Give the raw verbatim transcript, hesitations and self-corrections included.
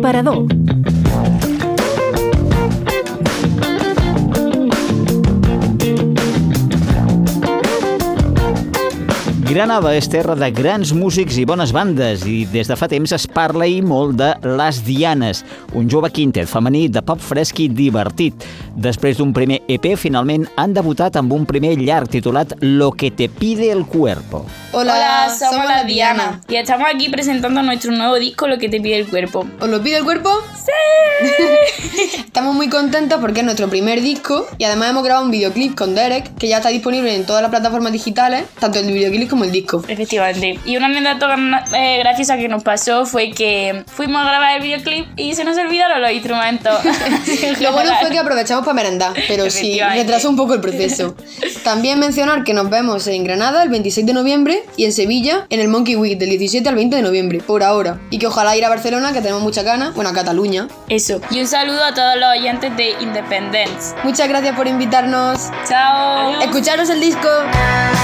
Aparador. Granada és terra de grans músics i bones bandes i des de fa temps es parla i molt de Las Dianes, un jove quintet femení de pop fresc i divertit. Després d'un primer E P, finalment han debutat amb un primer llarg titulat Lo que te pide el cuerpo. Hola, Hola somos, somos Las Dianas y estamos aquí presentando nuestro nuevo disco Lo que te pide el cuerpo. ¿Os lo pide el cuerpo? ¡Sí! Estamos muy contentos porque es nuestro primer disco y además hemos grabado un videoclip con Derek que ya está disponible en todas las plataformas digitales, tanto el videoclip como el disco. Efectivamente. Y una anécdota eh, graciosa que nos pasó fue que fuimos a grabar el videoclip y se nos olvidaron los instrumentos. Lo bueno fue que aprovechamos para merendar, pero sí, retrasó un poco el proceso. También mencionar que nos vemos en Granada el veintiséis de noviembre y en Sevilla en el Monkey Week del diecisiete al veinte de noviembre, por ahora. Y que ojalá ir a Barcelona, que tenemos muchas ganas, bueno, a Cataluña. Eso. Y un saludo a todos los oyentes de Independence. Muchas gracias por invitarnos. Chao. Escucharos el disco.